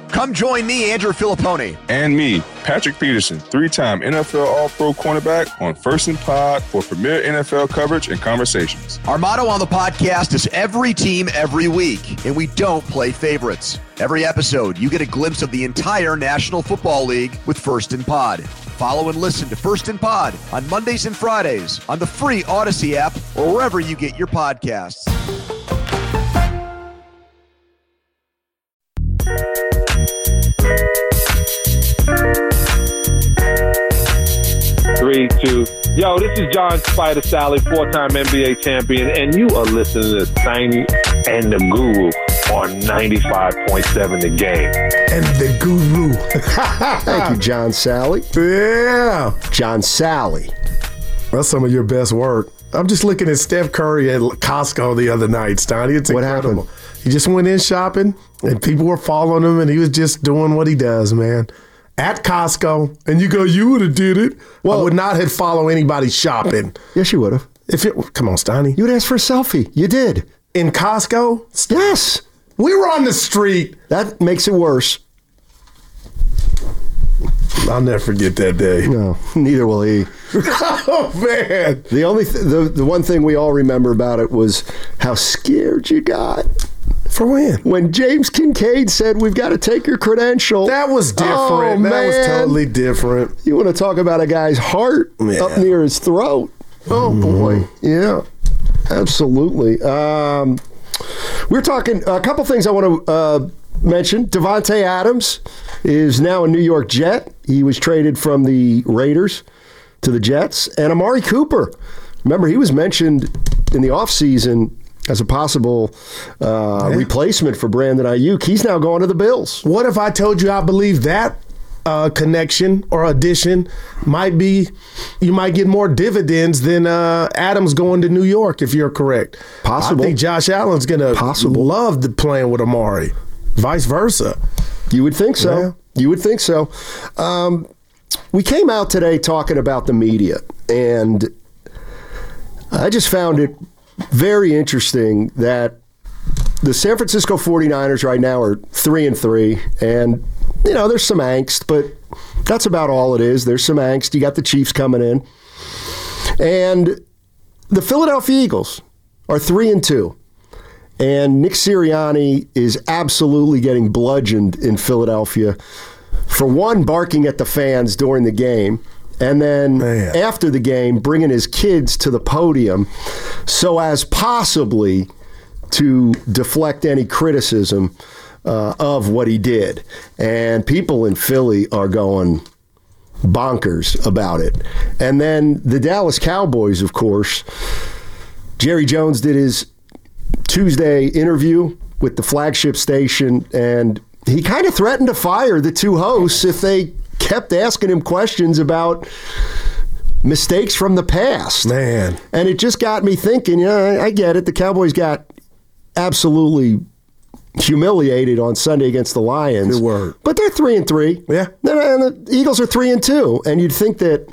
Come join me, Andrew Filipponi. And me, Patrick Peterson, 3-time NFL All-Pro cornerback on First and Pod for premier NFL coverage and conversations. Our motto on the podcast is every team, every week, and we don't play favorites. Every episode, you get a glimpse of the entire National Football League with First and Pod. Follow and listen to First and Pod on Mondays and Fridays on the free Odyssey app or wherever you get your podcasts. 3, 2. Yo, this is John Spider Sally, 4-time NBA champion, and you are listening to Tiny and the Guru on 95.7 The Game. And the Guru. Thank you, John Sally. Yeah. John Sally. That's some of your best work. I'm just looking at Steph Curry at Costco the other night, Stoney. It's what incredible. happened? He just went in shopping, and people were following him, and he was just doing what he does, man. At Costco, and you go, you would have did it. Well, I would not have followed anybody shopping. Yes, you would have. Come on, Stoney. You would ask for a selfie. You did. In Costco? Yes. We were on the street. That makes it worse. I'll never forget that day. No, neither will he. Oh, man. The one thing we all remember about it was how scared you got. For when? When James Kincaid said, we've got to take your credential. That was different. Oh, that was man. totally different. You want to talk about a guy's heart up near his throat. Oh, boy. Yeah, absolutely. We're talking a couple things I want to mention. Davante Adams is now a New York Jet. He was traded from the Raiders to the Jets. And Amari Cooper, remember, he was mentioned in the offseason as a possible replacement for Brandon Ayuk. He's now going to the Bills. What if I told you I believe that connection or addition might be, you might get more dividends than Adams going to New York, if you're correct? Possible. I think Josh Allen's going to love playing with Amari. Vice versa. You would think so. Yeah. You would think so. We came out today talking about the media, and I just found it very interesting that the San Francisco 49ers right now are 3-3, and you know, there's some angst, but that's about all it is. There's some angst. You got the Chiefs coming in. And the Philadelphia Eagles are 3-2. And Nick Sirianni is absolutely getting bludgeoned in Philadelphia. For one, barking at the fans during the game. And then after the game, bringing his kids to the podium so as possibly to deflect any criticism of what he did. And people in Philly are going bonkers about it. And then the Dallas Cowboys, of course, Jerry Jones did his Tuesday interview with the flagship station, and he kind of threatened to fire the two hosts if they kept asking him questions about mistakes from the past. Man. And it just got me thinking, yeah, I get it. The Cowboys got absolutely humiliated on Sunday against the Lions. Good word. But they're 3-3. Yeah. And the Eagles are 3-2. And you'd think that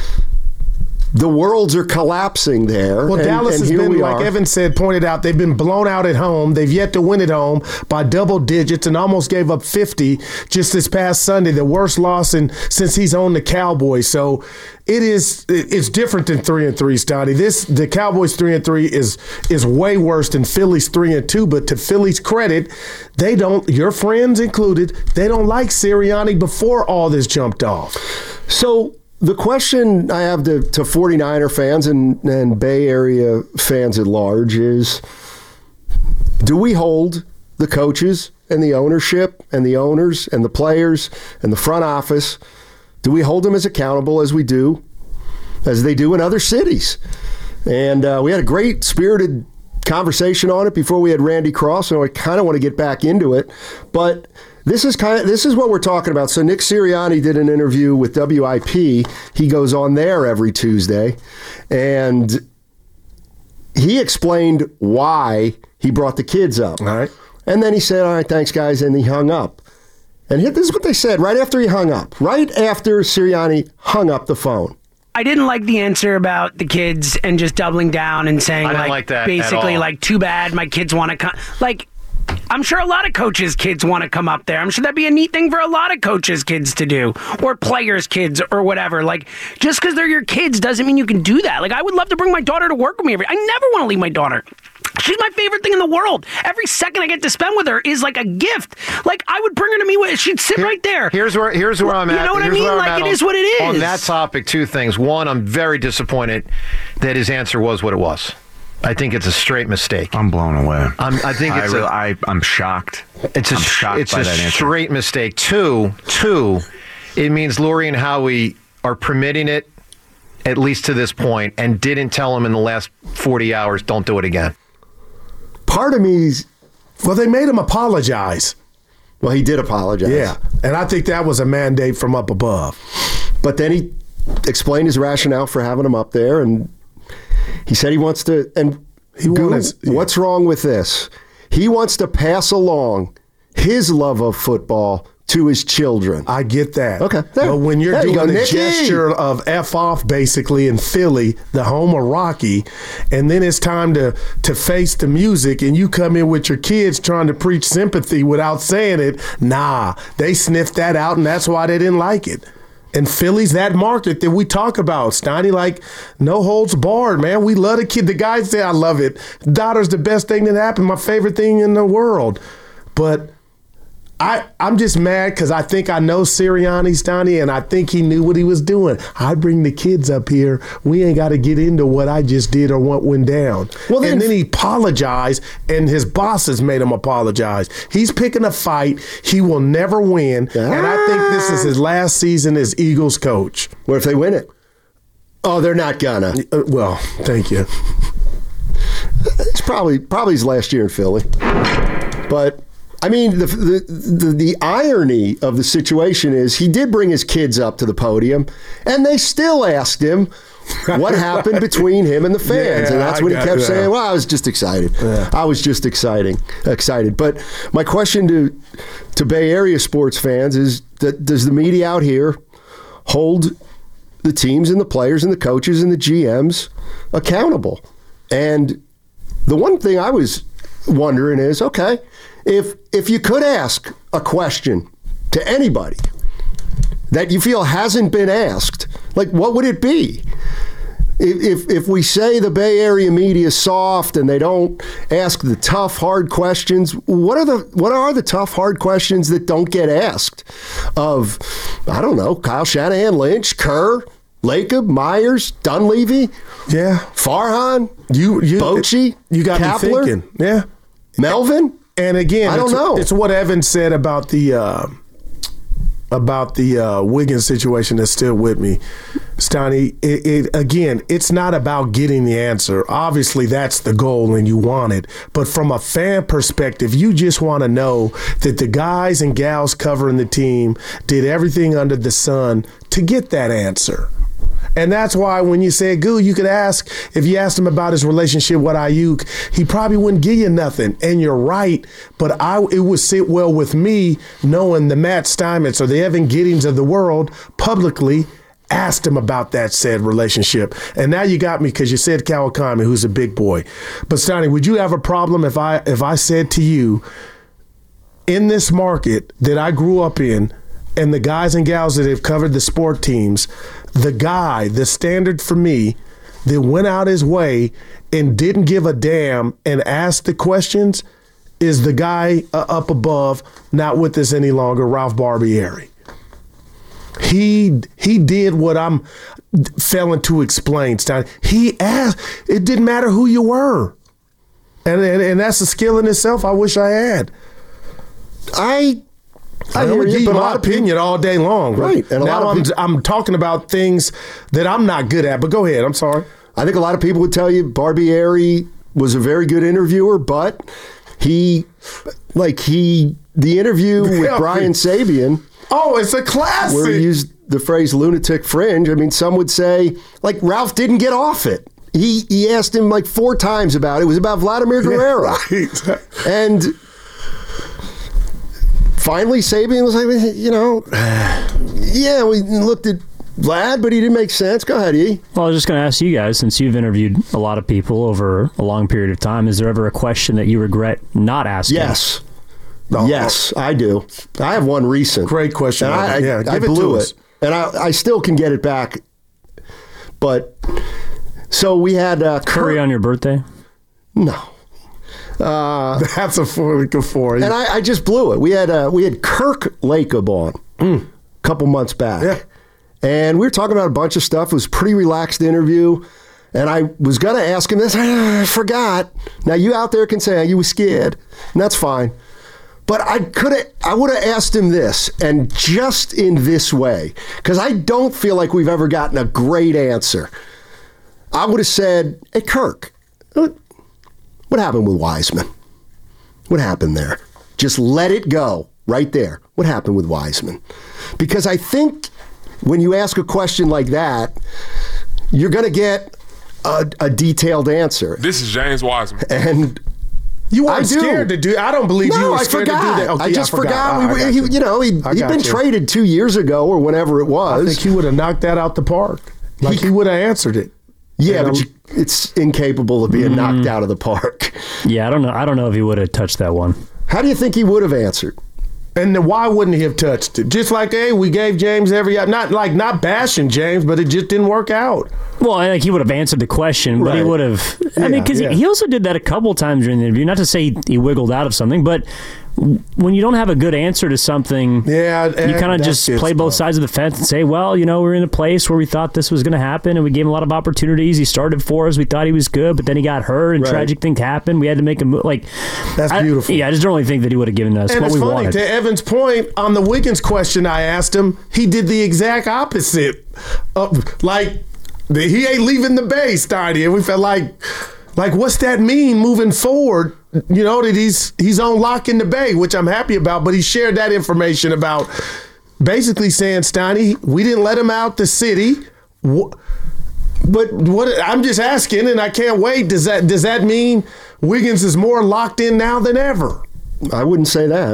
the worlds are collapsing there. Well, Dallas has been, like Evan said, pointed out, they've been blown out at home. They've yet to win at home by double digits and almost gave up 50 just this past Sunday, the worst loss since he's owned the Cowboys. So it's different than 3-3, Stotty. The Cowboys 3-3 is way worse than Philly's 3-2. But to Philly's credit, they don't, your friends included, they don't like Sirianni before all this jumped off. So the question I have to 49er fans and Bay Area fans at large is, do we hold the coaches and the ownership and the owners and the players and the front office, do we hold them as accountable as they do in other cities? And we had a great spirited conversation on it before we had Randy Cross, and I kind of want to get back into it. But this is what we're talking about. So Nick Sirianni did an interview with WIP. He goes on there every Tuesday, and he explained why he brought the kids up. All right. And then he said, all right, thanks, guys, and he hung up. And this is what they said right after he hung up. Right after Sirianni hung up the phone. I didn't like the answer about the kids and just doubling down and saying, I didn't like that basically, at all. like, too bad my kids want to come. Like, I'm sure a lot of coaches' kids want to come up there. I'm sure that'd be a neat thing for a lot of coaches' kids to do, or players' kids, or whatever. Like, just because they're your kids doesn't mean you can do that. Like, I would love to bring my daughter to work with me. I never want to leave my daughter. She's my favorite thing in the world. Every second I get to spend with her is like a gift. Like, I would bring her to me. She'd sit right there. Here's where I'm at. You know what I mean? Like, it is what it is. On that topic, two things. One, I'm very disappointed that his answer was what it was. I think it's a straight mistake. I'm blown away. I think it's I'm shocked. It's a straight mistake. Two, it means Lurie and Howie are permitting it, at least to this point, and didn't tell him in the last 40 hours, don't do it again. Part of me's... Well, they made him apologize. Well, he did apologize. Yeah, and I think that was a mandate from up above. But then he explained his rationale for having him up there, and he said he wants to... And what's wrong with this? He wants to pass along his love of football to his children. I get that. Okay. But when you're doing the gesture of F off, basically, in Philly, the home of Rocky, and then it's time to face the music, and you come in with your kids trying to preach sympathy without saying it, they sniffed that out, and that's why they didn't like it. And Philly's that market that we talk about. Steiny, like, no holds barred, man. We love the kid. The guys say, I love it. Daughter's the best thing that happened, my favorite thing in the world. But I'm just mad because I think I know Sirianni, Steiny, and I think he knew what he was doing. I bring the kids up here. We ain't got to get into what I just did or what went down. Well, and then he apologized, and his bosses made him apologize. He's picking a fight he will never win, and I think this is his last season as Eagles coach. What if they win it? Oh, they're not gonna. Well, thank you. It's probably his last year in Philly, but. I mean, the irony of the situation is he did bring his kids up to the podium, and they still asked him what happened between him and the fans. And that's when he kept saying, well, I was just excited. Yeah. I was just excited. But my question to Bay Area sports fans is, does the media out here hold the teams and the players and the coaches and the GMs accountable? And the one thing I was wondering is, okay, if you could ask a question to anybody that you feel hasn't been asked, like, what would it be? If we say the Bay Area media is soft and they don't ask the tough, hard questions, what are the tough, hard questions that don't get asked of, I don't know, Kyle Shanahan, Lynch, Kerr, Lacob, Myers, Dunleavy, Farhan, Bochy, you got Kapler, me thinking, Melvin. And again, I don't know. It's what Evan said about the Wiggins situation that's still with me. Steiny, again, it's not about getting the answer. Obviously, that's the goal and you want it. But from a fan perspective, you just want to know that the guys and gals covering the team did everything under the sun to get that answer. And that's why when you say, Goo, you could ask, if you asked him about his relationship with Ayuk, he probably wouldn't give you nothing. And you're right, but it would sit well with me knowing the Matt Steinmetz or the Evan Giddings of the world publicly asked him about that said relationship. And now you got me because you said Kawakami, who's a big boy. But Steiny, would you have a problem if I said to you, in this market that I grew up in, and the guys and gals that have covered the sport teams, the standard for me that went out his way and didn't give a damn and asked the questions is the guy up above, not with us any longer, Ralph Barbieri. He did what I'm failing to explain, Stein. He asked. It didn't matter who you were. And that's a skill in itself I wish I had. I would give you my opinion all day long. Right. And now I'm talking about things that I'm not good at, but go ahead. I'm sorry. I think a lot of people would tell you Barbieri was a very good interviewer, but the interview with Brian Sabian. Oh, it's a classic. Where he used the phrase lunatic fringe. I mean, some would say, like, Ralph didn't get off it. He asked him like 4 times about it. It was about Vladimir Guerrero. Right. And finally, Sabian was like, we looked at Vlad, but he didn't make sense. Go ahead, E. Well, I was just going to ask you guys, since you've interviewed a lot of people over a long period of time, is there ever a question that you regret not asking? Yes. Yes, I do. I have one recent. Great question. And I blew it. And I still can get it back. But, so we had Curry on your birthday? No. That's a 4. And I just blew it. We had Kirk Lacob on a couple months back. Yeah. And we were talking about a bunch of stuff. It was a pretty relaxed interview. And I was going to ask him this. I forgot. Now, you out there can say you were scared. And that's fine. But I would have asked him this, and just in this way, because I don't feel like we've ever gotten a great answer. I would have said, hey, Kirk, what happened with Wiseman? What happened there? Just let it go right there. What happened with Wiseman? Because I think when you ask a question like that, you're going to get a detailed answer. This is James Wiseman. And you weren't scared to do. I don't believe you were scared to do that. Okay, I just forgot. He'd been traded 2 years ago or whenever it was. I think he would have knocked that out the park. He would have answered it. Yeah, but it's incapable of being knocked out of the park. Yeah, I don't know if he would have touched that one. How do you think he would have answered? And then why wouldn't he have touched it? Just like, hey, we gave James not bashing James, but it just didn't work out. Well, I think he would have answered the question, but he would have. Because he also did that a couple times during the interview. Not to say he wiggled out of something, but when you don't have a good answer to something, you kind of just play both sides of the fence and say, well, we're in a place where we thought this was going to happen, and we gave him a lot of opportunities. He started for us. We thought he was good, but then he got hurt, and tragic things happened. We had to make a move. That's beautiful. Yeah, I just don't really think that he would have given us what we wanted. And it's funny, to Evan's point, on the Wiggins question I asked him, he did the exact opposite. He ain't leaving the Bay, Steiny, and we felt like what's that mean moving forward? That he's on lock in the Bay, which I'm happy about, but he shared that information about basically saying, Steiny, we didn't let him out the city. But what I'm just asking, and I can't wait, does that mean Wiggins is more locked in now than ever? I wouldn't say that.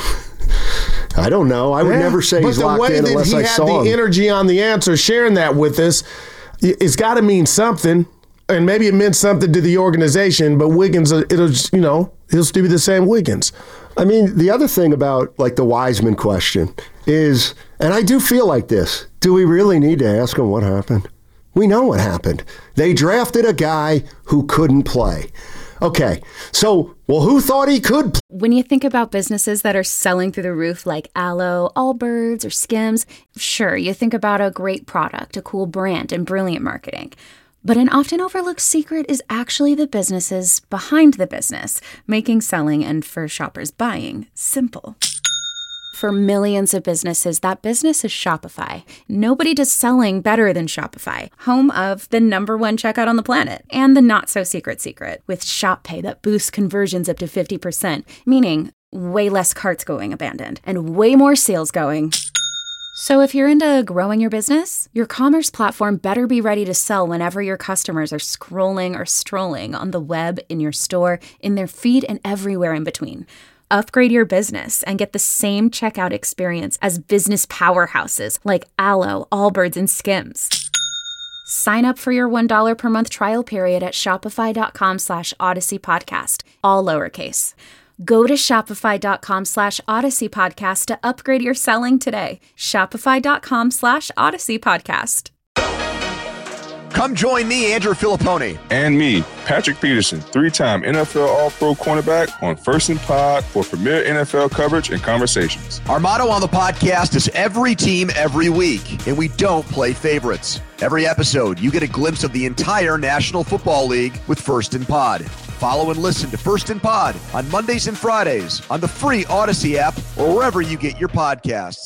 I don't know. I would never say he's locked in unless I saw him. But the way that he had the energy on the answer, sharing that with us, it's got to mean something. And maybe it meant something to the organization, but Wiggins, he'll still be the same Wiggins. I mean, the other thing about the Wiseman question is, and I do feel like this, do we really need to ask him what happened? We know what happened. They drafted a guy who couldn't play. Okay, so, who thought he could? When you think about businesses that are selling through the roof like Aloe, Allbirds, or Skims, sure, you think about a great product, a cool brand, and brilliant marketing. But an often overlooked secret is actually the businesses behind the business, making selling and for shoppers buying simple. For millions of businesses, that business is Shopify. Nobody does selling better than Shopify, home of the #1 checkout on the planet, and the not-so-secret secret, with Shop Pay that boosts conversions up to 50%, meaning way less carts going abandoned, and way more sales going. So if you're into growing your business, your commerce platform better be ready to sell whenever your customers are scrolling or strolling on the web, in your store, in their feed, and everywhere in between. Upgrade your business and get the same checkout experience as business powerhouses like Aloe, Allbirds, and Skims. Sign up for your $1 per month trial period at shopify.com/Odyssey Podcast, all lowercase. Go to shopify.com/Odyssey Podcast to upgrade your selling today. Shopify.com/Odyssey Podcast. Come join me, Andrew Filipponi. And me, Patrick Peterson, 3-time NFL All-Pro cornerback on First and Pod for premier NFL coverage and conversations. Our motto on the podcast is every team, every week, and we don't play favorites. Every episode, you get a glimpse of the entire National Football League with First and Pod. Follow and listen to First and Pod on Mondays and Fridays on the free Odyssey app or wherever you get your podcasts.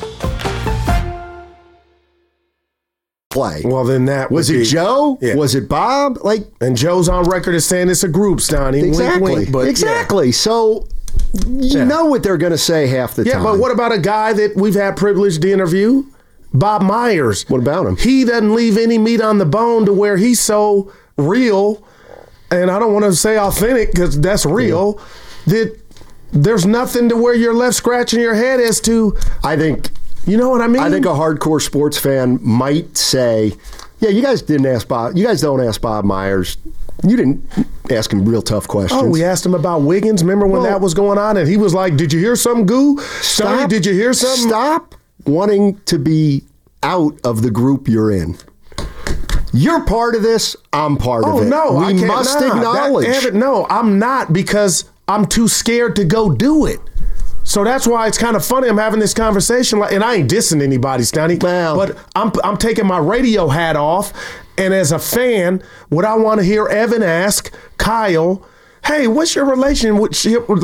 Play. Well, then that was it. Joe? Yeah. Was it Bob? And Joe's on record as saying it's a group, Stoney. Exactly. Wink, but exactly. Yeah. So you know what they're going to say half the time. Yeah, but what about a guy that we've had privilege to interview? Bob Myers. What about him? He doesn't leave any meat on the bone to where he's so real, and I don't want to say authentic because that's real, that there's nothing to where you're left scratching your head as to. I think You know what I mean? I think a hardcore sports fan might say, yeah, you guys don't ask Bob Myers. You didn't ask him real tough questions. Oh, we asked him about Wiggins. Remember when that was going on? And he was like, did you hear something, Goo? Sonny, did you hear something? Stop wanting to be out of the group you're in. You're part of this. I'm part of it. Oh, no. We must acknowledge. No, I'm not, because I'm too scared to go do it. So that's why it's kind of funny I'm having this conversation, and I ain't dissing anybody, Stoney, but I'm taking my radio hat off, and as a fan, what I want to hear Evan ask Kyle, hey, what's your relationship with,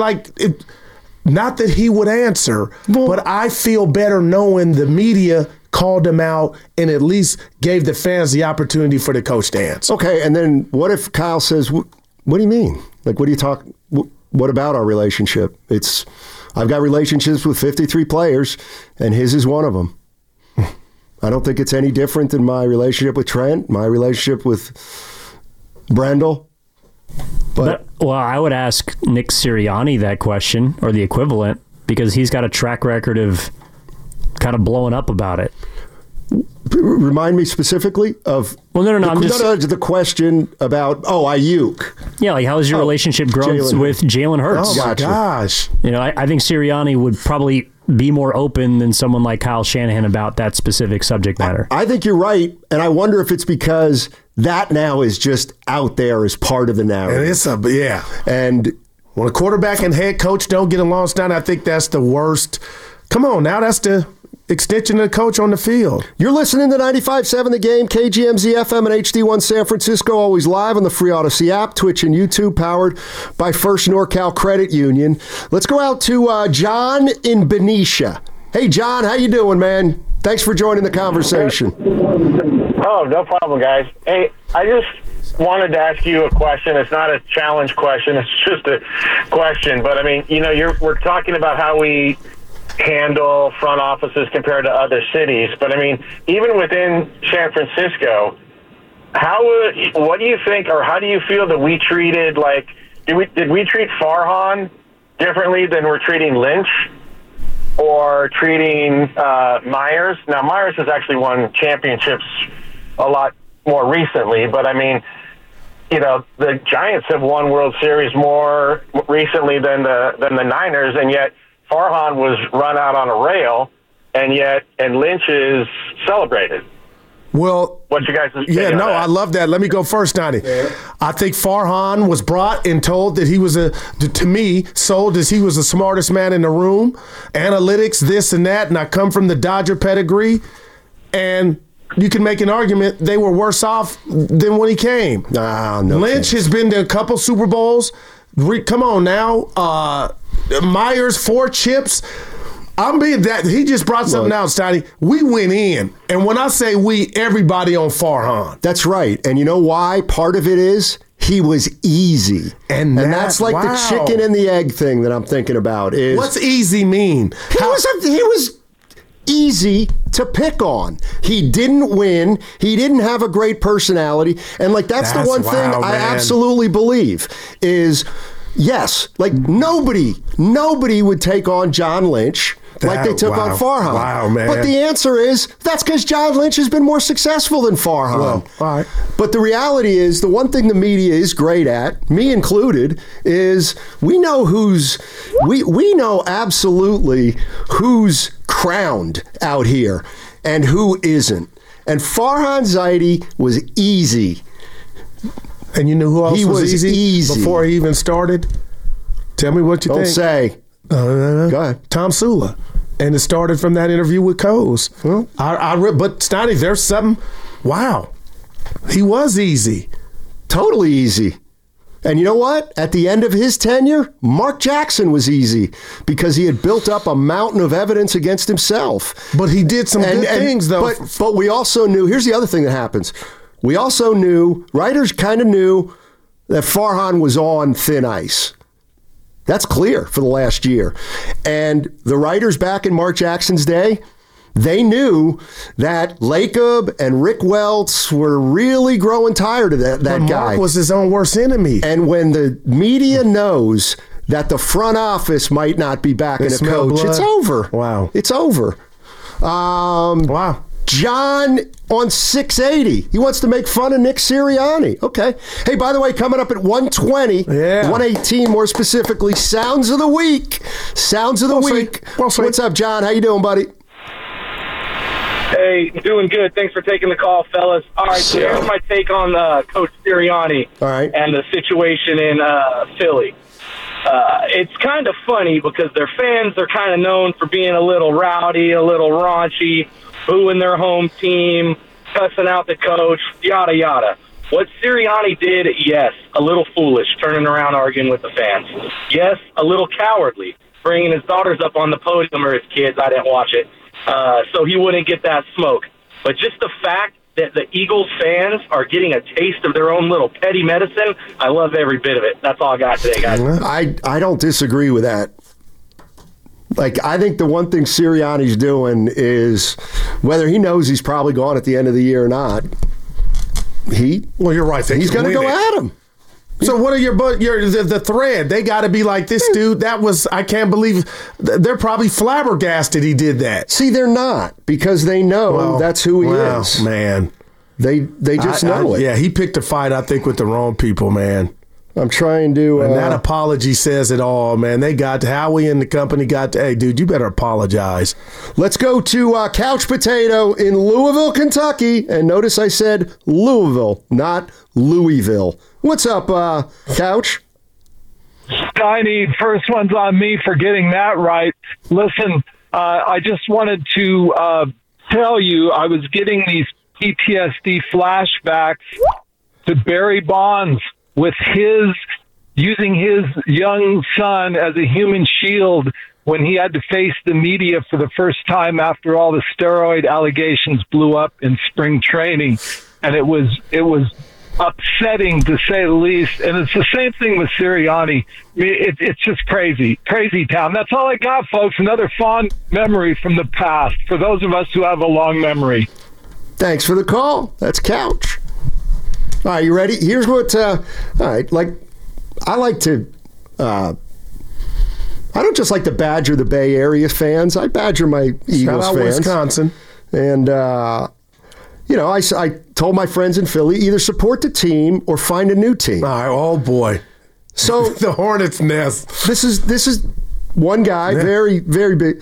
not that he would answer, but I feel better knowing the media called him out and at least gave the fans the opportunity for the coach to answer. Okay, and then what if Kyle says, what do you mean? What do you talk, what about our relationship? I've got relationships with 53 players, and his is one of them. I don't think it's any different than my relationship with Trent, my relationship with Brendel. But I would ask Nick Sirianni that question, or the equivalent, because he's got a track record of kind of blowing up about it. Remind me specifically of the question about Ayuk. Yeah, how has your relationship grown with Jalen Hurts? Oh my gosh! I think Sirianni would probably be more open than someone like Kyle Shanahan about that specific subject matter. I think you're right, and I wonder if it's because that now is just out there as part of the narrative. And when a quarterback and head coach don't get along, I think that's the worst. Come on, now that's the extension of the coach on the field. You're listening to 95.7 The Game, KGMZ FM and HD1 San Francisco, always live on the free Odyssey app, Twitch and YouTube, powered by First NorCal Credit Union. Let's go out to John in Benicia. Hey, John, how you doing, man? Thanks for joining the conversation. Oh, no problem, guys. Hey, I just wanted to ask you a question. It's not a challenge question. It's just a question. But, we're talking about how we handle front offices compared to other cities. But, even within San Francisco, what do you think, or how do you feel that we treated, did we treat Farhan differently than we're treating Lynch or treating Myers? Now, Myers has actually won championships a lot more recently, but, the Giants have won World Series more recently than the Niners, and yet Farhan was run out on a rail, and Lynch is celebrated. Well, what you guys? I love that. Let me go first, Donnie. Yeah. I think Farhan was brought and told that he was sold as he was the smartest man in the room. Analytics, this and that, and I come from the Dodger pedigree, and you can make an argument they were worse off than when he came. No Lynch has been to a couple Super Bowls. Come on now. Myers, 4 chips. He just brought something out, Stotty. We went in. And when I say we, everybody on Farhan. That's right. And you know why? Part of it is he was easy. And that's like the chicken and the egg thing that I'm thinking about. What's easy mean? He was easy to pick on. He didn't win. He didn't have a great personality. And that's the one thing I absolutely believe is, yes, nobody would take on John Lynch like they took on Farhan. Wow, man. But the answer is, that's because John Lynch has been more successful than Farhan. Well, all right. But the reality is, the one thing the media is great at, me included, is we know we know absolutely who's crowned out here and who isn't. And Farhan Zaidi was easy. And you knew who else was easy before he even started? Tell me what you think. Don't say. Go ahead. Tom Sula. And it started from that interview with Coase. Well, but Stoney, there's something. Wow. He was easy. Totally easy. And you know what? At the end of his tenure, Mark Jackson was easy because he had built up a mountain of evidence against himself. But he did some good things, though. But we also knew, here's the other thing that happens. We also knew, writers kind of knew that Farhan was on thin ice. That's clear for the last year. And the writers back in Mark Jackson's day, they knew that Lacob and Rick Welts were really growing tired of that guy. Mark was his own worst enemy. And when the media knows that the front office might not be backing a coach, it's over. Wow. It's over. Wow. John on 680. He wants to make fun of Nick Sirianni. Okay. Hey, by the way, coming up at 120, 118 more specifically, Sounds of the Week. Sounds of the Week. What's up, John? How you doing, buddy? Hey, doing good. Thanks for taking the call, fellas. All right, so here's my take on Coach Sirianni and the situation in Philly. It's kind of funny because their fans are kind of known for being a little rowdy, a little raunchy, booing their home team, cussing out the coach, yada, yada. What Sirianni did, yes, a little foolish, turning around arguing with the fans. Yes, a little cowardly, bringing his daughters up on the podium, or his kids, I didn't watch it, so he wouldn't get that smoke. But just the fact that the Eagles fans are getting a taste of their own little petty medicine, I love every bit of it. That's all I got today, guys. I don't disagree with that. Like, I think the one thing Sirianni's doing is, whether he knows he's probably gone at the end of the year or not, well, you're right. He's going to go at him. So what are the thread? They got to be like, this dude, that was, I can't believe, they're probably flabbergasted he did that. See, they're not, because they know that's who he is. Man. They just know it. Yeah, he picked a fight, I think, with the wrong people, man. I'm trying to... and that apology says it all, man. They got to, Howie and the company got to, hey, dude, you better apologize. Let's go to Couch Potato in Louisville, Kentucky. And notice I said Louisville, not Louisville. What's up, Couch? Steiny, first one's on me for getting that right. Listen, I just wanted to tell you I was getting these PTSD flashbacks to Barry Bonds with using his young son as a human shield when he had to face the media for the first time after all the steroid allegations blew up in spring training. And it was upsetting, to say the least. And it's the same thing with Sirianni. I mean, it's just crazy town. That's all I got, folks. Another fond memory from the past for those of us who have a long memory. Thanks for the call. That's Couch. All right, you ready? Here's what, all right, I like to, I don't just like to badger the Bay Area fans. I badger my Eagles fans. Wisconsin. And, I told my friends in Philly, either support the team or find a new team. All right, oh, boy. So the Hornets' nest. This is one guy, very, very big.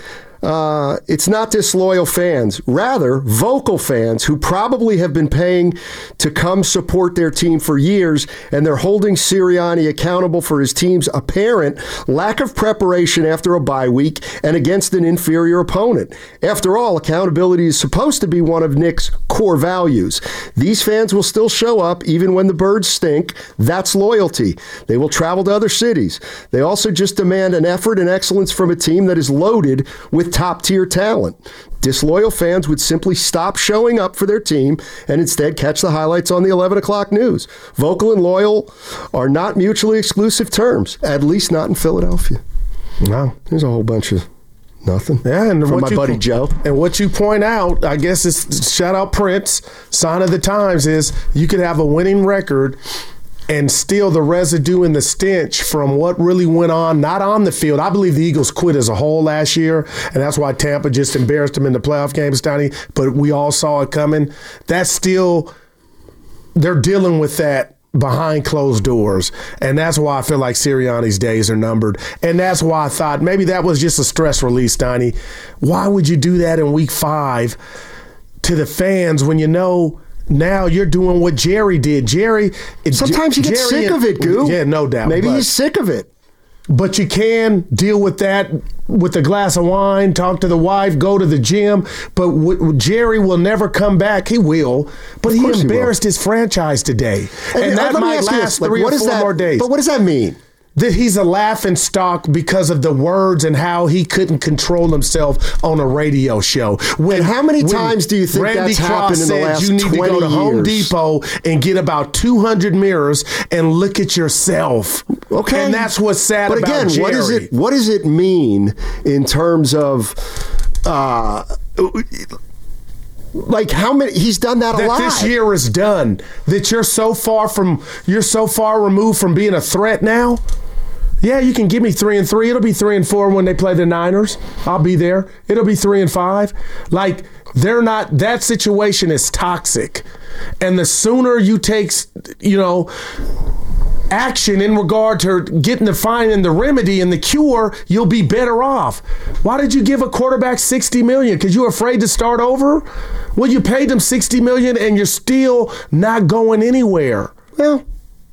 It's not disloyal fans, rather vocal fans who probably have been paying to come support their team for years, and they're holding Sirianni accountable for his team's apparent lack of preparation after a bye week and against an inferior opponent. After all, accountability is supposed to be one of Nick's core values. These fans will still show up even when the birds stink. That's loyalty. They will travel to other cities. They also just demand an effort and excellence from a team that is loaded with top-tier talent. Disloyal fans would simply stop showing up for their team and instead catch the highlights on the 11 o'clock news. Vocal and loyal are not mutually exclusive terms, at least not in Philadelphia. No. There's a whole bunch of nothing. Yeah, and from my buddy Joe. And what you point out, I guess it's shout out Prince, sign of the times, is you could have a winning record and still the residue and the stench from what really went on, not on the field. I believe the Eagles quit as a whole last year, and that's why Tampa just embarrassed them in the playoff games, Donnie, but we all saw it coming. That's still, they're dealing with that behind closed doors, and that's why I feel like Sirianni's days are numbered, and that's why I thought maybe that was just a stress release, Donnie. Why would you do that in week 5 to the fans when you know now you're doing what Jerry did? Sometimes you get sick of it, Goo. Yeah, no doubt. Maybe he's sick of it. But you can deal with that with a glass of wine, talk to the wife, go to the gym. But Jerry will never come back. He will. But he embarrassed his franchise today. And that might last 3 or 4 more days. But what does that mean? That he's a laughing stock because of the words and how he couldn't control himself on a radio show. And how many times do you think Randy that's happened in the last 20 years? You need to go to Home Depot and get about 200 mirrors and look at yourself. Okay. And that's what's sad about Jerry. But again, what does it mean in terms of like how many? He's done that a lot. That this year is done. That you're so far removed from being a threat now. Yeah, you can give me 3-3. It'll be 3-4 when they play the Niners. I'll be there. It'll be 3-5. Like, they're not – that situation is toxic. And the sooner you take, action in regard to getting the finding the remedy and the cure, you'll be better off. Why did you give a quarterback $60 million? Because you're afraid to start over? Well, you paid them $60 million and you're still not going anywhere. Well,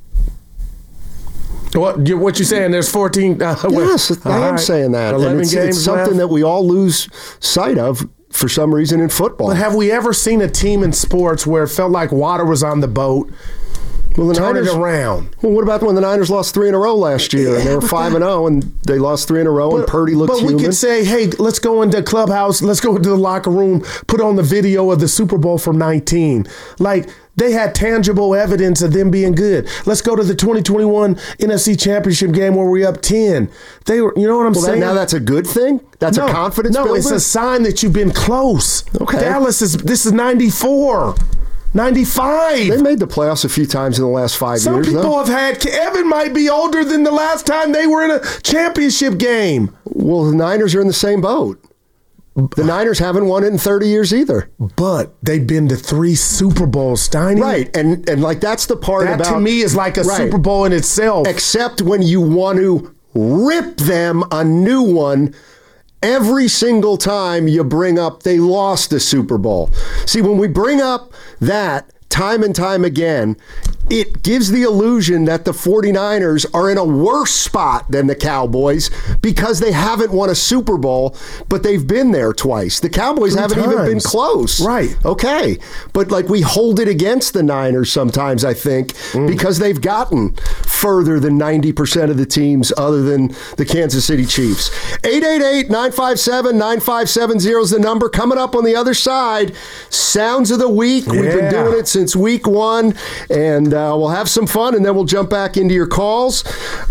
what you saying? There's 14. Yes, I am saying that. 11 and it's games something left. that we all lose sight of for some reason in football. But have we ever seen a team in sports where it felt like water was on the boat? Well, the Turn Niners, it around. Well, what about when the Niners lost 3 in a row last year and they were 5-0 and they lost 3 in a row and Purdy looked human? But we could say, hey, let's go into the clubhouse, let's go into the locker room, put on the video of the Super Bowl from 19. Like, they had tangible evidence of them being good. Let's go to the 2021 NFC Championship game where we're up 10. They were, you know what I'm saying? Now that's a good thing? That's a confidence builder? No, it's a sign that you've been close. Okay. This is 94. 95. They made the playoffs a few times in the last 5 years. Some people have had. Evan might be older than the last time they were in a championship game. Well, the Niners are in the same boat. The Niners haven't won it in 30 years either. But they've been to 3 Super Bowls, Steiny. Right, and like that's the part that about... to me is like a Super Bowl in itself. Except when you want to rip them a new one every single time you bring up they lost the Super Bowl. See, when we bring up that time and time again, it gives the illusion that the 49ers are in a worse spot than the Cowboys because they haven't won a Super Bowl, but they've been there twice. The Cowboys haven't even been close. Right. Okay. But like we hold it against the Niners sometimes, I think, because they've gotten further than 90% of the teams other than the Kansas City Chiefs. 888-957-9570 is the number. Coming up on the other side, Sounds of the Week. We've been doing it since week 1, and we'll have some fun, and then we'll jump back into your calls.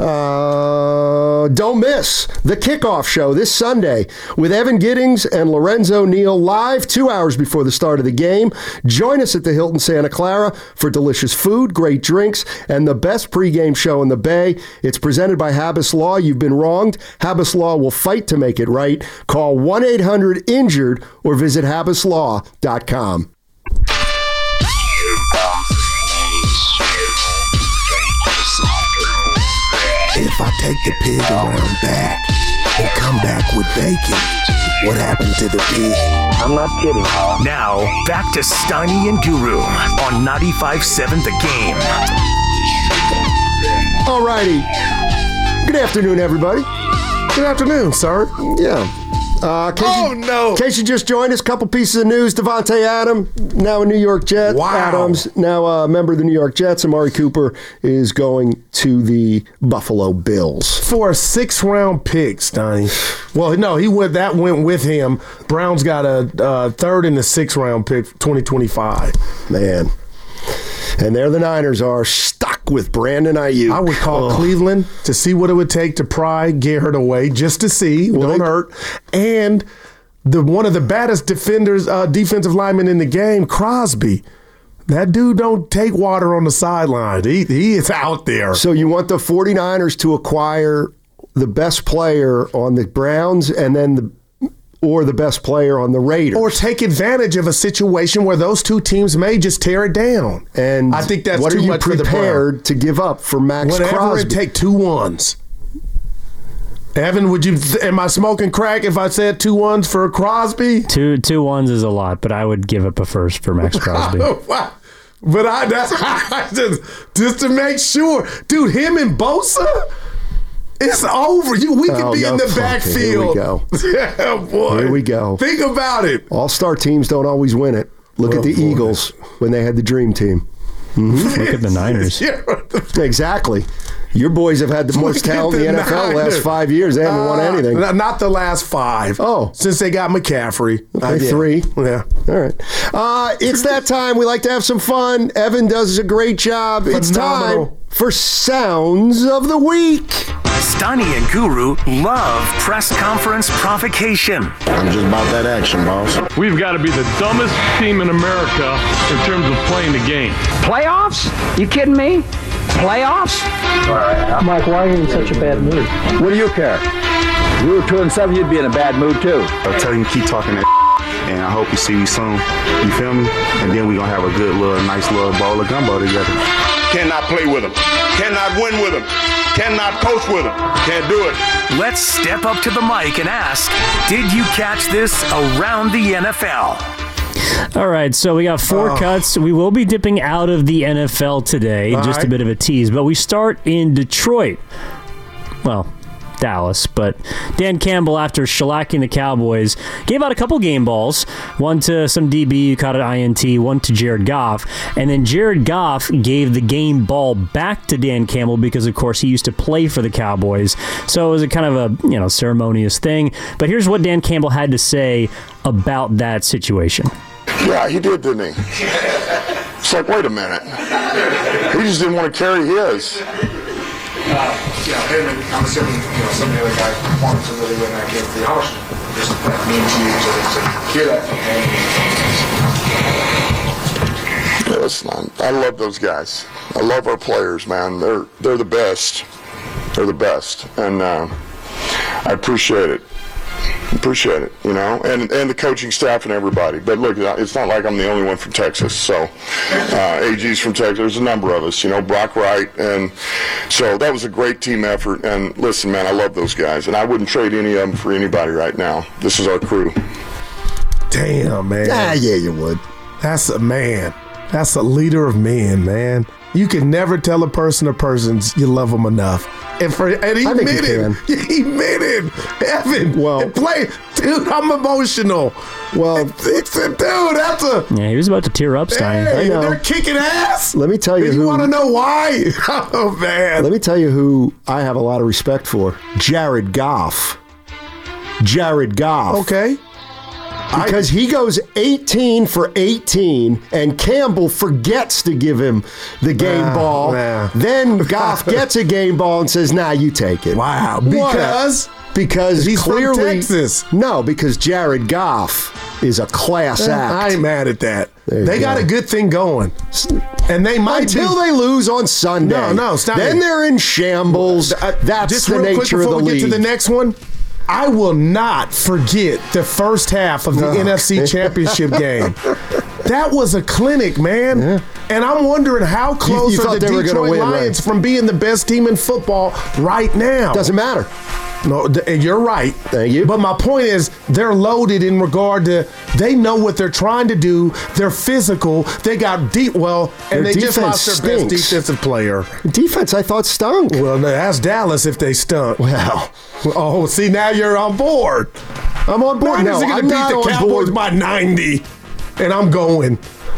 Don't miss the kickoff show this Sunday with Evan Giddings and Lorenzo Neal live 2 hours before the start of the game. Join us at the Hilton Santa Clara for delicious food, great drinks, and the best pregame show in the Bay. It's presented by Habas Law. You've been wronged. Habas Law will fight to make it right. Call 1-800-INJURED or visit habaslaw.com. If I take the pig around back and come back with bacon, what happened to the pig? I'm not kidding. Now, back to Steiny and Guru on 95.7 The Game. All righty. Good afternoon, everybody. Good afternoon, sir. Yeah. In case you just joined us, a couple pieces of news. Devontae Adams, now a New York Jet. Wow. Adams, now a member of the New York Jets. Amari Cooper is going to the Buffalo Bills. For a 6th-round pick, Steiny. Well, no, that went with him. Browns got a 3rd and a 6th-round pick, 2025. Man. And there the Niners are stuck with Brandon Ayuk. I would call Cleveland to see what it would take to pry Garrett away, just to see. Don't hurt. And one of the baddest defensive linemen in the game, Crosby. That dude don't take water on the sideline. He is out there. So you want the 49ers to acquire the best player on the Browns and then or the best player on the Raiders. Or take advantage of a situation where those two teams may just tear it down. And I think that's what too are you much for the prepared to give up for Max Crosby? Whatever it take, 2 1s. Evan, am I smoking crack if I said 2 1s for Crosby? 2 1s is a lot, but I would give up a first for Max Crosby. But that's just to make sure. Dude, him and Bosa? It's over. We could be in the backfield. Here we go. Yeah, boy. Here we go. Think about it. All-star teams don't always win it. Look at the Eagles when they had the dream team. Mm-hmm. Look at the Niners. Exactly. Your boys have had the most talent in the NFL the last 5 years. They haven't won anything. Not the last 5. Oh. Since they got McCaffrey. Okay, 3. Yeah. All right. It's that time. We like to have some fun. Evan does a great job. Phenomenal. It's time for Sounds of the Week. Steiny and Guru love press conference provocation. I'm just about that action, boss. We've got to be the dumbest team in America in terms of playing the game. Playoffs? You kidding me? Playoffs? Mike, why are you in such a bad mood? What do you care? If you were 2-7, you'd be in a bad mood too. I'll tell him to keep talking that and I hope you see me soon. You feel me? And then we're going to have a good little, nice little ball of gumbo together. Cannot play with him. Cannot win with him. Cannot coach with him. Can't do it. Let's step up to the mic and ask, did you catch this around the NFL? All right, so we got 4 cuts. We will be dipping out of the NFL today, just a bit of a tease. But we start in Detroit. Well, Dallas, but Dan Campbell, after shellacking the Cowboys, gave out a couple game balls, one to some DB who caught an INT, one to Jared Goff, and then Jared Goff gave the game ball back to Dan Campbell because, of course, he used to play for the Cowboys, so it was a kind of a ceremonious thing. But here's what Dan Campbell had to say about that situation. Yeah, he did, didn't he? It's like, wait a minute. He just didn't want to carry his. Him and I'm assuming, some of the other guys' performance really win that game for the Austin. Just that means you to hear that from him. Yeah, listen, I love those guys. I love our players, man. They're the best. They're the best, and I appreciate it. And the coaching staff and everybody. But look, it's not like I'm the only one from Texas. So AG's from Texas. There's a number of us, Brock Wright. And so that was a great team effort. And listen, man, I love those guys. And I wouldn't trade any of them for anybody right now. This is our crew. Damn, man. Yeah, you would. That's a man. That's a leader of men, man. You can never tell a person you love them enough. And he admitted. He admitted. Evan. Well, dude, I'm emotional. Well, dude, that's a. Yeah, he was about to tear up, Stein. Hey, I know. They're kicking ass. Let me tell you. You want to know why? Oh man. Let me tell you who I have a lot of respect for. Jared Goff. Okay. Because he goes 18 for 18, and Campbell forgets to give him the game ball. Then Goff gets a game ball and says, "Nah, you take it." Wow. Because he's clearly from Texas. No, because Jared Goff is a class act. I ain't mad at that. They got a good thing going, and they might until they lose on Sunday. No, stop. Then they're in shambles. That's just the nature of the league. Before we get to the next one, I will not forget the first half of the NFC Championship game. That was a clinic, man. Yeah. And I'm wondering how close are the Detroit Lions from being the best team in football right now. Doesn't matter. No, you're right. Thank you. But my point is, they're loaded in regard to they know what they're trying to do. They're physical. They got deep. Well, and they just lost their best defensive player. Defense, I thought, stunk. Well, ask Dallas if they stunk. Well, oh, see, now you're on board. I'm on board now. I'm going to beat the Cowboys by 90, and I'm going.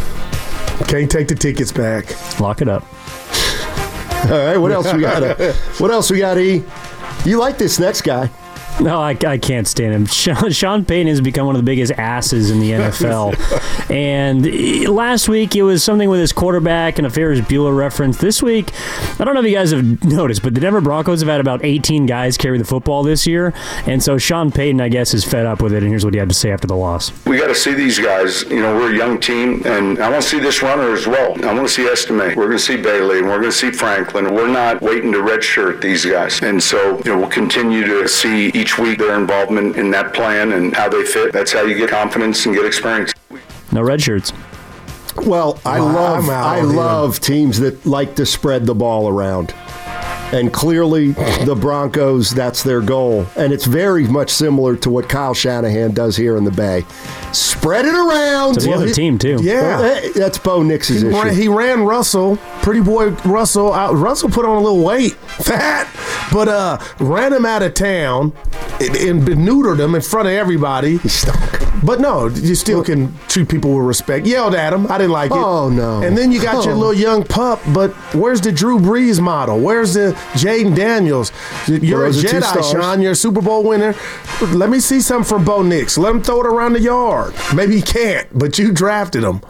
Can't take the tickets back. Lock it up. All right, what else we got? What else we got, E? You like this next guy. No, I can't stand him. Sean Payton has become one of the biggest asses in the NFL. And last week, it was something with his quarterback and a Ferris Bueller reference. This week, I don't know if you guys have noticed, but the Denver Broncos have had about 18 guys carry the football this year. And so Sean Payton, I guess, is fed up with it. And here's what he had to say after the loss. We got to see these guys. We're a young team, and I want to see this runner as well. I want to see Estime. We're going to see Bailey, and we're going to see Franklin. We're not waiting to redshirt these guys. And so, we'll continue to see each week their involvement in that plan and how they fit. That's how you get confidence and get experience. No red shirts. Well, I love teams that like to spread the ball around. And clearly, the Broncos, that's their goal. And it's very much similar to what Kyle Shanahan does here in the Bay. Spread it around. To the other team, too. Yeah. That's Bo Nix's issue. He ran Russell, pretty boy Russell. Russell put on a little weight, fat, but ran him out of town and neutered him in front of everybody. He stunk. But no, you still can treat people with respect. Yelled at him. I didn't like it. Oh, no. And then you got your little young pup, but where's the Drew Brees model? Where's the Jaden Daniels? You're a Jedi, Sean. You're a Super Bowl winner. Let me see something from Bo Nix. Let him throw it around the yard. Maybe he can't, but you drafted him.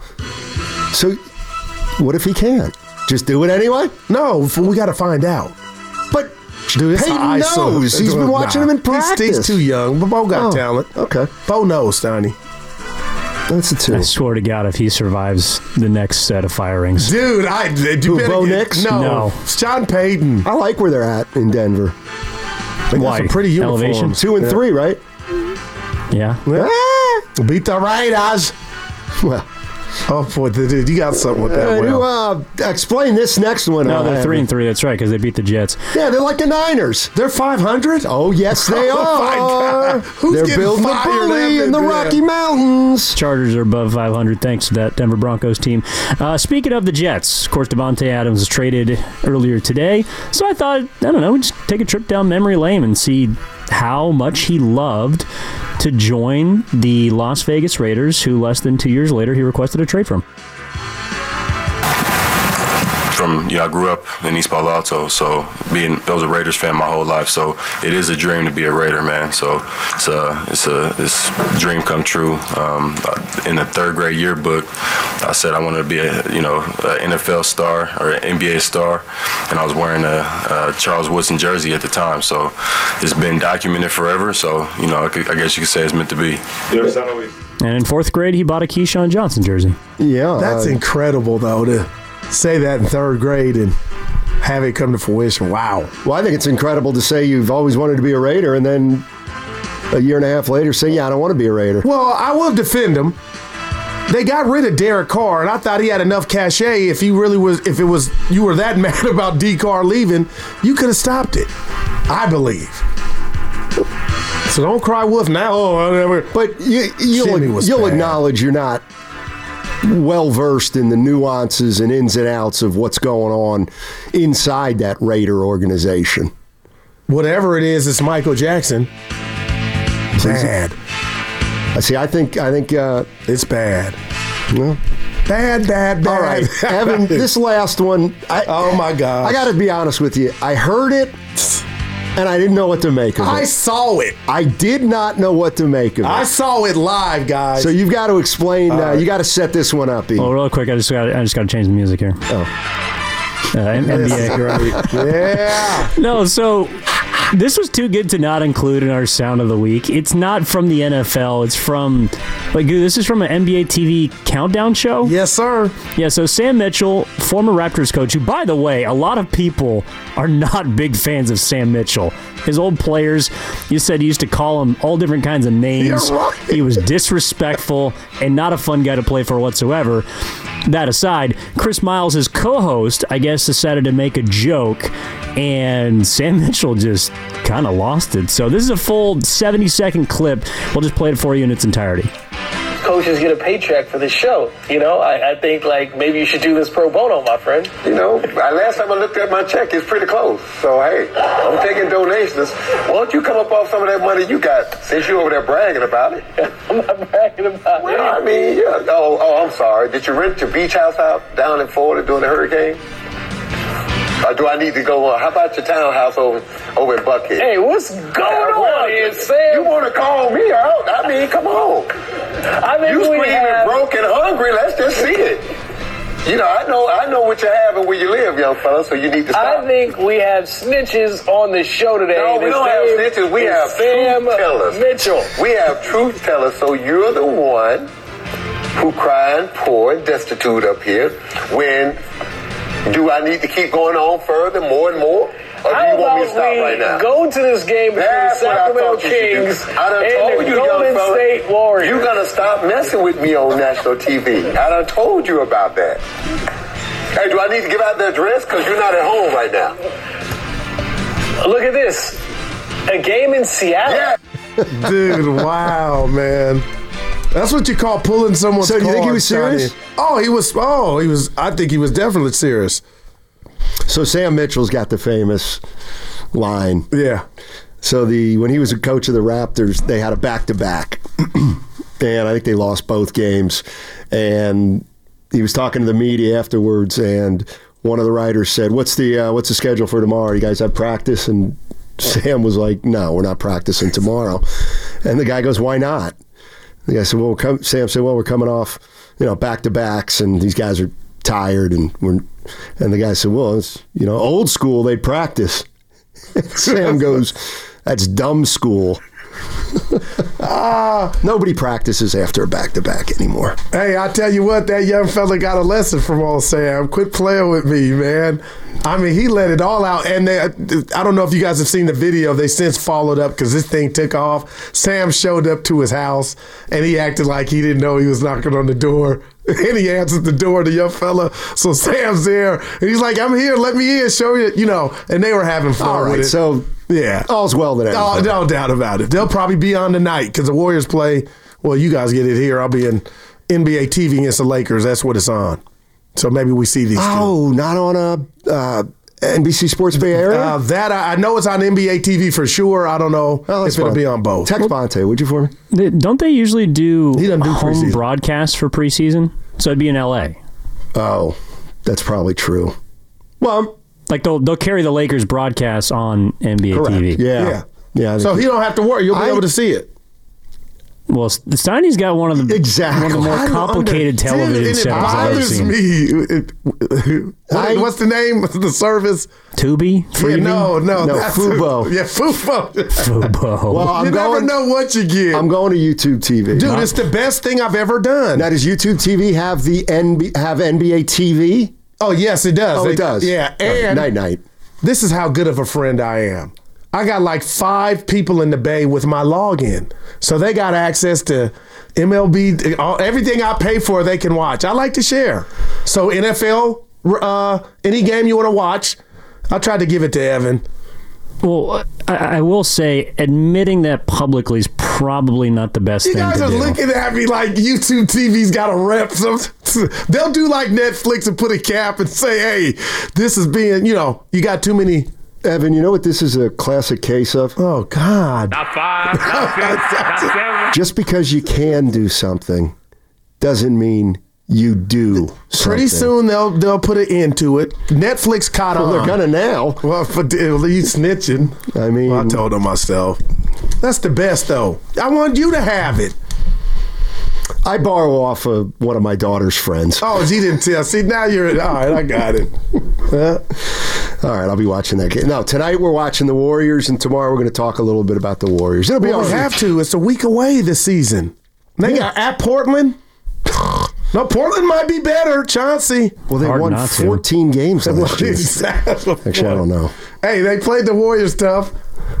So what if he can't? Just do it anyway? No, we got to find out. But dude, Peyton knows. He's been watching him in practice. He's too young, but Bo got talent. Okay. Bo knows, Steiny. That's a 2. I swear to God, if he survives the next set of firings. Dude, Bo Nix? No. It's John Payton. I like where they're at in Denver. They got some pretty uniforms. Elevation? 2 and 3, right? Yeah. Beat the Raiders. Well. Oh, boy, dude, you got something with that. Explain this next one. No, they're 3 and 3. That's right, because they beat the Jets. Yeah, they're like the Niners. They're 500? Oh, yes, they are. Oh, my God. They're building a bully in the Rocky Mountains. Chargers are above 500 thanks to that Denver Broncos team. Speaking of the Jets, of course, Davante Adams was traded earlier today. So I thought, we'd just take a trip down memory lane and see how much he loved to join the Las Vegas Raiders, who less than 2 years later he requested a trade from. I grew up in East Palo Alto, so I was a Raiders fan my whole life. So it is a dream to be a Raider, man. So it's a dream come true. In the 3rd grade yearbook, I said I wanted to be a NFL star or an NBA star, and I was wearing a Charles Woodson jersey at the time. So it's been documented forever. So I guess you could say it's meant to be. And in 4th grade, he bought a Keyshawn Johnson jersey. Yeah, that's incredible though to say that in 3rd grade and have it come to fruition. Wow. Well, I think it's incredible to say you've always wanted to be a Raider and then a year and a half later say, I don't want to be a Raider. Well, I will defend him. They got rid of Derek Carr, and I thought he had enough cachet. If you were that mad about D. Carr leaving, you could have stopped it. I believe. So don't cry wolf now. Oh, whatever. But you'll acknowledge you're not well-versed in the nuances and ins and outs of what's going on inside that Raider organization. Whatever it is, it's Michael Jackson. Bad. I think it's bad. Well, bad. All right, Evan, this last one. Oh, my God. I got to be honest with you. I heard it, and I didn't know what to make of it. I saw it. I did not know what to make of it. I saw it live, guys. So you've got to explain. You got to set this one up, Ian. Well, real quick, I just got to change the music here. NBA. Great. Yeah. No, so this was too good to not include in our sound of the week. It's not from the NFL. It's from, this is from an NBA TV countdown show. Yes, sir. Yeah, so Sam Mitchell, former Raptors coach, who, by the way, a lot of people are not big fans of Sam Mitchell. His old players, you said he used to call him all different kinds of names. You're right. He was disrespectful and not a fun guy to play for whatsoever. That aside, Chris Miles, his co-host, I guess decided to make a joke, and Sam Mitchell just kind of lost it. So this is a full 70-second clip. We'll just play it for you in its entirety. Coaches get a paycheck for this show. I think maybe you should do this pro bono, my friend. Last time I looked at my check, it's pretty close. So, hey, I'm taking donations. Why don't you come up off some of that money you got, since you're over there bragging about it? I'm not bragging about it. I mean, yeah. Oh, I'm sorry. Did you rent your beach house out down in Florida during the hurricane? Or do I need to go on? How about your townhouse over in Buckhead? Hey, what's going on here, Sam? You want to call me out? I mean, come on. You screaming broke and hungry. Let's just see it. I know what you have and where you live, young fella, so you need to stop. I think we have snitches on the show today. No, we don't have snitches. We have Sam truth tellers. Mitchell. We have truth tellers, so you're the one who crying poor and destitute up here when... Do I need to keep going on further, more and more? Or do you want me to stop right now? Go to this game between the Sacramento Kings and the Golden State Warriors. You're going to stop messing with me on national TV. I done told you about that. Hey, do I need to give out the address? Because you're not at home right now. Look at this. A game in Seattle. Yeah. Dude, wow, man. That's what you call pulling someone's car. So do you think he was serious? He was. I think he was definitely serious. So Sam Mitchell's got the famous line. Yeah. So when he was a coach of the Raptors, they had a back-to-back. And I think they lost both games. And he was talking to the media afterwards, and one of the writers said, what's the schedule for tomorrow? You guys have practice? And Sam was like, no, we're not practicing tomorrow. And the guy goes, why not? The guy said, Sam said, we're coming off, back-to-backs, and these guys are tired, and the guy said, well, it's, old school, they'd practice. Sam goes, that's dumb school. Nobody practices after a back-to-back anymore. Hey, I tell you what, that young fella got a lesson from old Sam. Quit playing with me, man. I mean, he let it all out. And I don't know if you guys have seen the video. They since followed up because this thing took off. Sam showed up to his house, and he acted like he didn't know he was knocking on the door. And he answered the door, the young fella. So Sam's there, and he's like, I'm here, let me in, show you, and they were having fun all right, with it. So, yeah. All's well that ends. No doubt about it. They'll probably be on tonight because the Warriors play, well, you guys get it here. I'll be in NBA TV against the Lakers. That's what it's on. So maybe we see these two. Oh, not on NBC Sports Bay Area? That I know it's on NBA TV for sure. I don't know if it'll be on both. Text Bonte, would you for me? Don't they usually do home preseason broadcasts for preseason? So it'd be in LA. Oh, that's probably true. Well, like they'll carry the Lakers broadcasts on NBA TV. Yeah. So he don't have to worry. You'll be able to see it. Well, Steiny's got one of the more complicated television setups I've ever seen. It bothers me. What's the name of the service? Tubi? Freevee? No, Fubo. Yeah, Fubo. Fubo. Well, you never know what you get. I'm going to YouTube TV. Dude, it's the best thing I've ever done. Now, does YouTube TV have NBA TV? Oh, yes, it does. It does. Yeah, and night. This is how good of a friend I am. I got like 5 people in the Bay with my login. So they got access to MLB, everything I pay for, they can watch. I like to share. So NFL, any game you want to watch, I tried to give it to Evan. Well, I will say, admitting that publicly is probably not the best thing to do. You guys are looking at me like YouTube TV's got a rep. They'll do like Netflix and put a cap and say, hey, this is being, you got too many. Evan, you know what this is a classic case of? Oh, God. Not 5, not 6, not 7. Just because you can do something doesn't mean you do something. Pretty soon they'll put an end to it. Netflix caught on. They're gonna now. Well, you snitching. I mean, I told them myself. That's the best, though. I want you to have it. I borrow off of one of my daughter's friends. Oh, she didn't tell. See, now you're all right. I got it. All right, I'll be watching that game. No, tonight we're watching the Warriors, and tomorrow we're going to talk a little bit about the Warriors. It'll be all right. We have to. It's a week away this season. They got at Portland. No, Portland might be better. Chauncey. Well, they won 14 games last year. Actually, I don't know. Hey, they played the Warriors tough.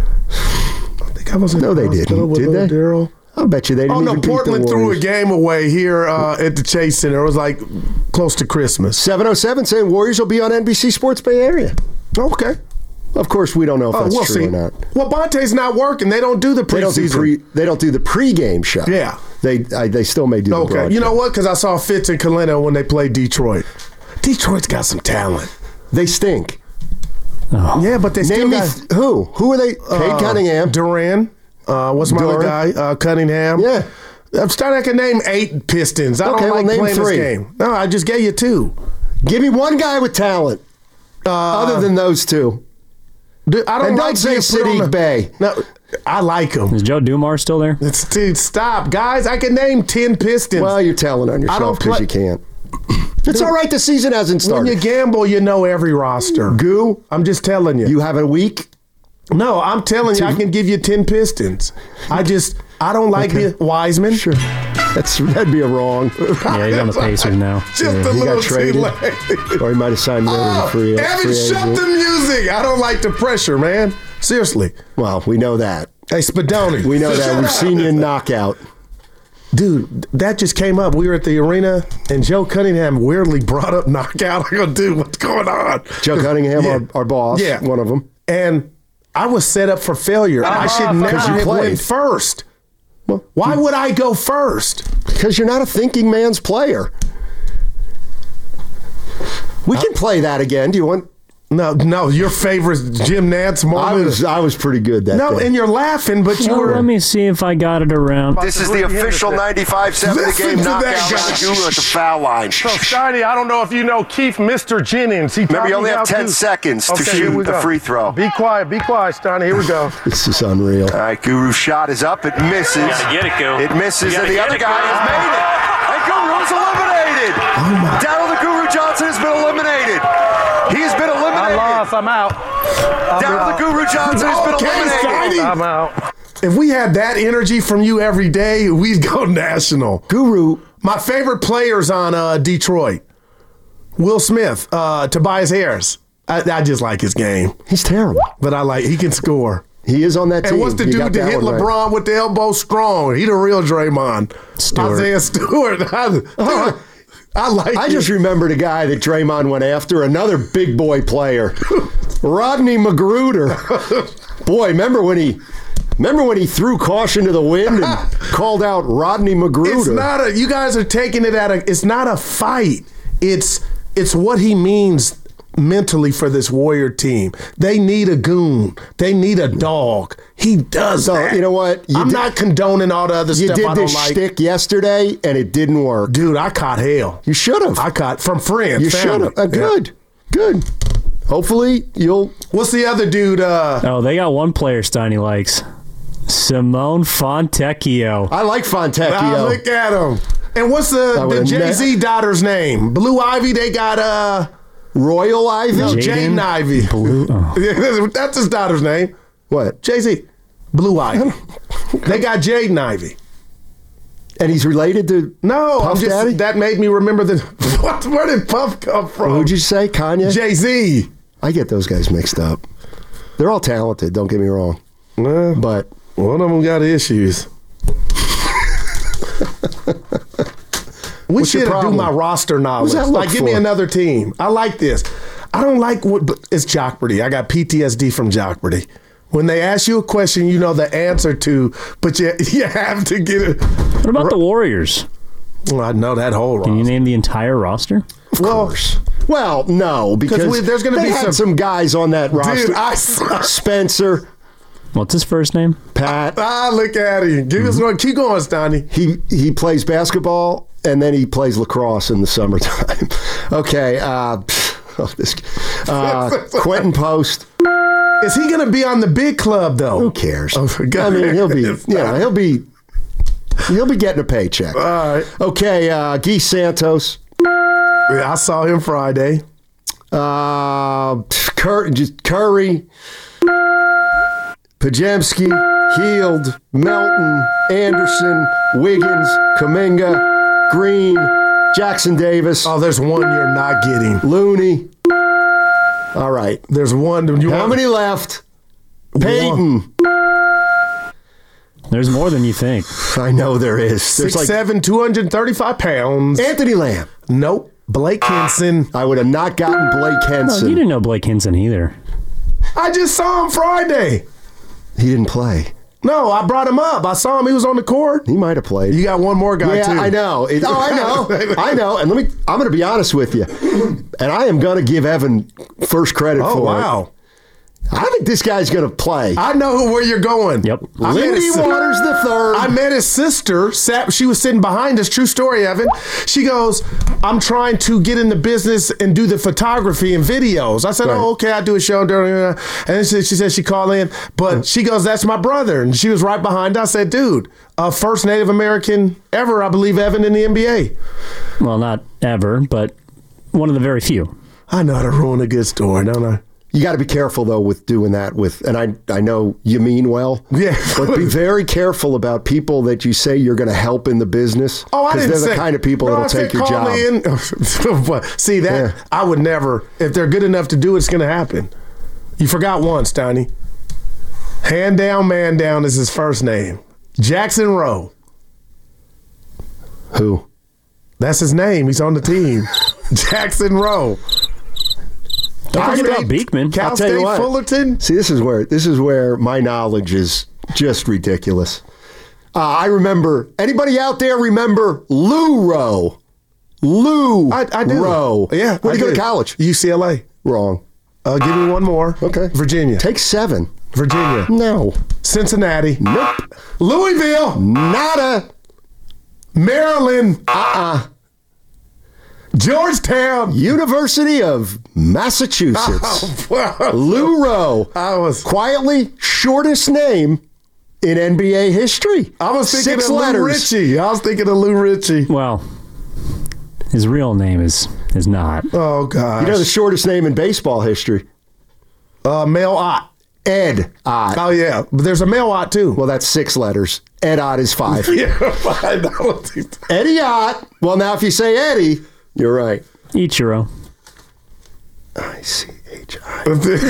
I think I was. No, they didn't. Did they? Daryl. I'll bet you they didn't. Oh, no, Portland threw a game away here at the Chase Center. It was like close to Christmas. 707 saying Warriors will be on NBC Sports Bay Area. Okay. Of course, we don't know if that's true or not. Well, Bonte's not working. They don't do the preseason. They don't do the pregame show. Yeah. They still may do the broadcast. You know what? Because I saw Fitz and Kalina when they played Detroit. Detroit's got some talent. They stink. Oh. Yeah, but they still got... Who? Who are they? Cade Cunningham. Duran. What's my other guy? Cunningham. Yeah. I'm starting. I can name 8 Pistons. I don't like playing 3. This game. No, I just gave you 2. Give me one guy with talent other than those 2. Don't say Sadiq Bey. No, I like him. Is Joe Dumars still there? Dude, stop. Guys, I can name 10 Pistons. Well, you're telling on yourself because you can't. It's all right. The season hasn't started. When you gamble, you know every roster. Goo, I'm just telling you. You have a week? No, I'm telling you, I can give you 10 Pistons. I don't like the Wiseman. Sure. That'd be a wrong. Yeah, he's on the Pacers now. Just a little got traded. too late. Or he might have signed more than a free agent. Evan, shut the music. I don't like the pressure, man. Seriously. Well, we know that. Hey, Spadoni. We know that. We've seen you in knockout. Dude, that just came up. We were at the arena, and Joe Cunningham weirdly brought up knockout. I go, dude, what's going on? Joe Cunningham, our boss, one of them. And I was set up for failure. I should never have went first. Well, why would I go first? Because you're not a thinking man's player. We can play that again. Do you want... No, your favorite Jim Nantz moment. I was pretty good that day. No, and you're laughing, but you were... Let me see if I got it around. This is the official 95-7 the game knockout on Guru at the foul line. So, Steiny, I don't know if you know Keith Mr. Jennings. Remember, you only have 10 seconds to shoot the free throw. Be quiet, Steiny. Here we go. This is unreal. All right, Guru's shot is up. It misses. You gotta get it, Guru. It misses, and the other guy has made it. And Guru's eliminated. Daryl the Guru Johnson has been eliminated. He's been eliminated. I lost. I'm out. Daryl the Guru Johnson has been eliminated. I'm out. If we had that energy from you every day, we'd go national. Guru. My favorite players on Detroit. Will Smith, Tobias Harris. I just like his game. He's terrible. But he can score. He is on that team. And what's the dude that hit LeBron with the elbow strong? He the real Draymond. Stewart. Isaiah Stewart. I like I just remembered a guy that Draymond went after, another big boy player. Rodney Magruder. Boy, remember when he threw caution to the wind and called out Rodney Magruder? You guys are taking it it's not a fight. It's what he means mentally for this Warrior team. They need a goon. They need a dog. He does that. You know what? I'm not condoning all the other stuff I don't like. You did this shtick yesterday, and it didn't work. Dude, I caught hell. You should have. I caught from friends. You should have. Good. Hopefully, you'll... What's the other dude? They got one player Steiny likes. Simone Fontecchio. I like Fontecchio. Look at him. And what's the Jay-Z daughter's name? Blue Ivy, they got... Royal Ivy? No, Jaden Ivy. Blue. Oh. That's his daughter's name. What? Jay-Z. Blue Ivy. They got Jaden Ivy. And he's related to Puff Daddy? That made me remember where did Puff come from? Who'd you say, Kanye? Jay-Z. I get those guys mixed up. They're all talented, don't get me wrong. But one of them got issues. We should do my roster knowledge. Give me another team. I like this. I don't like it's Jockberty. I got PTSD from Jockberty. When they ask you a question, you know the answer to, but you have to get it. What about the Warriors? Well, I know that whole roster. Can you name the entire roster? Of course. Well, no, because there's going to be some guys on that roster. Dude, Spencer. What's his first name? Pat. Look at him. Keep going, Stoney. He plays basketball, and then he plays lacrosse in the summertime. Okay. Quentin Post. Is he going to be on the big club though? Who cares? I mean, he'll be getting a paycheck. All right. Okay. Guy Santos. Yeah, I saw him Friday. Curry. Pajemski, Heald, Melton, Anderson, Wiggins, Kuminga, Green, Jackson Davis. Oh, there's one you're not getting. Looney. All right. There's one. How many left? Peyton. There's more than you think. I know there is. 6'7", 235 pounds. Anthony Lamb. Nope. Blake Henson. I would have not gotten Blake Henson. No, you didn't know Blake Henson either. I just saw him Friday. He didn't play. No, I brought him up. I saw him. He was on the court. He might have played. You got one more guy, too. Yeah, I know. I know. And I'm going to be honest with you. And I am going to give Evan first credit for it. Oh, wow. I think this guy's going to play. I know where you're going. Yep. Lindy Waters III. I met his sister. She was sitting behind us. True story, Evan. She goes, I'm trying to get in the business and do the photography and videos. I said, right. Oh, okay, I do a show. And then she said she called in. But she goes, that's my brother. And she was right behind. I said, dude, first Native American ever, I believe, Evan, in the NBA. Well, not ever, but one of the very few. I know how to ruin a good story, don't I? You got to be careful, though, with doing that. And I know you mean well. Yeah. But be very careful about people that you say you're going to help in the business. Oh, I didn't say. Because they're the kind of people that'll take your job. See, that I would never. If they're good enough to do it, it's going to happen. You forgot one, Steiny. Hand down, man down is his first name. Jackson Rowe. Who? That's his name. He's on the team. Jackson Rowe. Don't forget about Beekman. Cal State Fullerton. See, this is where my knowledge is just ridiculous. I remember. Anybody out there remember Lou Rowe? I do. Rowe. Yeah. Where did you go to college? UCLA. Wrong. Give me one more. Okay. Virginia. Take 7. Virginia. No. Cincinnati. Nope. Louisville. Nada. Maryland. Georgetown. University of Massachusetts. Lou Rowe. Quietly shortest name in NBA history. I was thinking 6 of letters. Lou Ritchie. Well, his real name is not. Oh, gosh. You know the shortest name in baseball history? Mel Ott. Ed Ott. Oh, yeah. But there's a male Ott, too. Well, that's 6 letters. Ed Ott is 5. Yeah, I know. Eddie Ott. Well, now if you say Eddie, you're right. Ichiro. ICHI.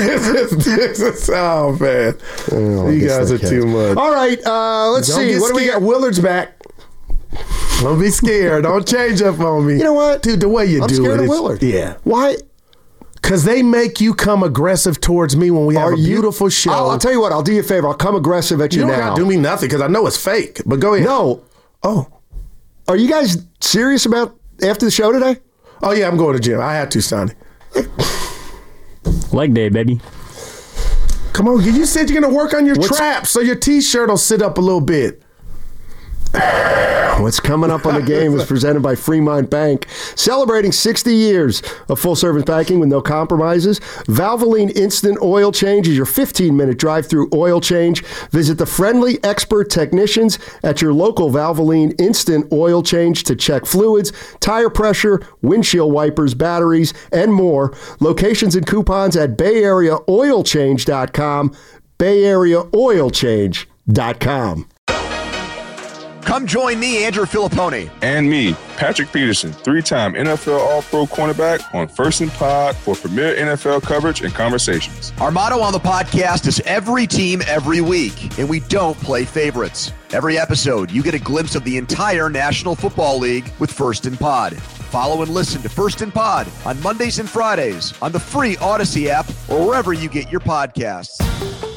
Oh, man. Oh, you guys are too much. All right, let's see. What do we got? Willard's back. Don't be scared. Don't change up on me. You know what? Dude, the way you I'm do scared it. of Willard. Yeah. Why? Because they make you come aggressive towards me when we have a beautiful show. I'll tell you what. I'll do you a favor. I'll come aggressive at you now. You don't got to do me nothing because I know it's fake. But go ahead. No. Oh. Are you guys serious about after the show today? Oh, yeah. I'm going to the gym. I had to, Sonny. Leg day, baby. Come on. You said you're going to work on your traps so your T-shirt will sit up a little bit. What's coming up on the game is presented by Fremont Bank. Celebrating 60 years of full-service banking with no compromises. Valvoline Instant Oil Change is your 15-minute drive-through oil change. Visit the friendly expert technicians at your local Valvoline Instant Oil Change to check fluids, tire pressure, windshield wipers, batteries, and more. Locations and coupons at BayAreaOilChange.com, BayAreaOilChange.com. Come join me, Andrew Filippone. And me, Patrick Peterson, 3-time NFL All-Pro cornerback on First and Pod for premier NFL coverage and conversations. Our motto on the podcast is every team, every week, and we don't play favorites. Every episode, you get a glimpse of the entire National Football League with First and Pod. Follow and listen to First and Pod on Mondays and Fridays on the free Odyssey app or wherever you get your podcasts.